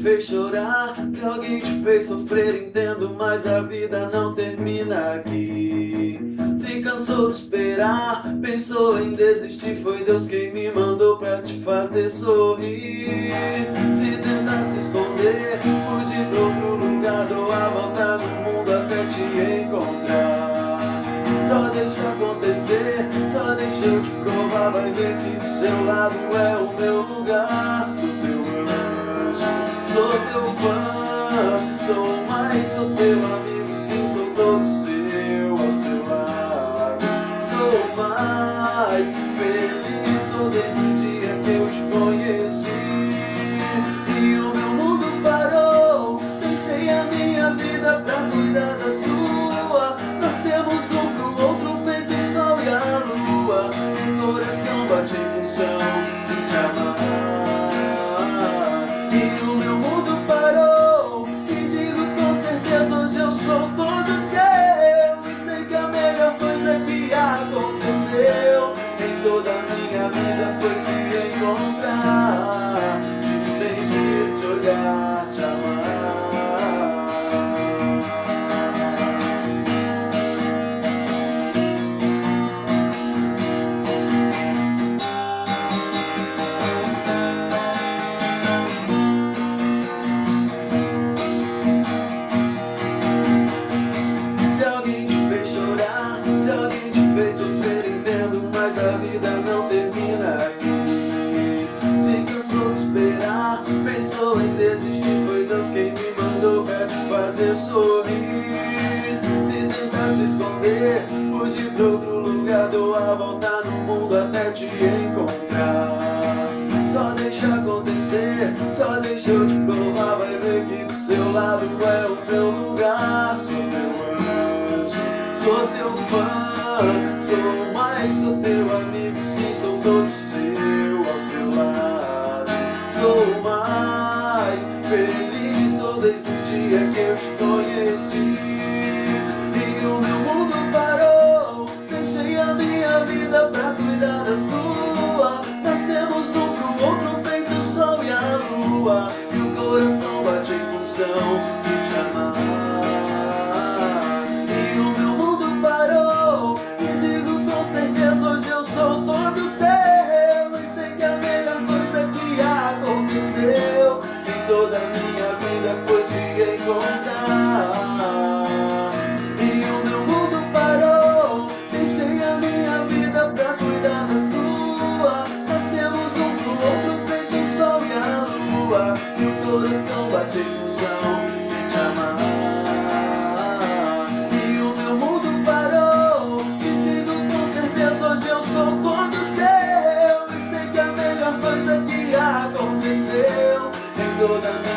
fez chorar, se alguém te fez sofrer, entendo, mas a vida não termina aqui. Se cansou de esperar, pensou em desistir, foi Deus quem me mandou pra te fazer sorrir. Se tentar se esconder, fugir pra outro lugar, dou a volta no mundo até te encontrar. Só deixa acontecer, só deixa eu te provar, vai ver que do seu lado é o meu lugar. Sou teu anjo, sou teu fã, sou mais, sou teu amigo, sim, sou todo seu, ao seu lado. Sou mais feliz, sou desde o dia que eu te conheci. E o meu mundo parou, deixei a minha vida pra cuidar da sua. Nascemos um pro outro, feito o sol e a lua. O coração bate em função de te amar. E o meu mundo parou, e digo com certeza, hoje eu sou todo seu. E sei que a melhor coisa que aconteceu em toda a minha vida foi te encontrar, te sentir, te olhar, te amar. Se alguém te fez chorar, se alguém te fez sofrer, entendo, mas a vida não termina aqui. Se cansou de esperar, pensou em desistir, foi Deus quem me mandou pra te fazer sorrir. Se tentar se esconder, fugir pra outro lugar, dou a volta no mundo até te encontrar. Só deixa acontecer, só deixa eu te provar, vai ver que do seu lado é o meu lugar. Sou teu anjo, sou teu fã, sou mais, sou teu amigo, sim, sou todo seu, ao seu lado. Sou mais feliz, sou desde o dia que eu te conheci. E o meu mundo parou, deixei a minha vida pra cuidar da sua. Nascemos um pro outro, feito o sol e a lua. E o coração bate em função de te amar. E o meu mundo parou, e digo com certeza, hoje eu sou todo seu. E sei que a melhor coisa que aconteceu em toda a minha vida foi te encontrar. E o meu mundo parou, deixei a minha vida pra cuidar da sua. Nascemos um pro outro, feito o sol e a lua. E o coração bate em função de te amar. E o meu mundo parou, e digo com certeza, hoje eu sou todo seu. E sei que a melhor coisa que aconteceu em toda a minha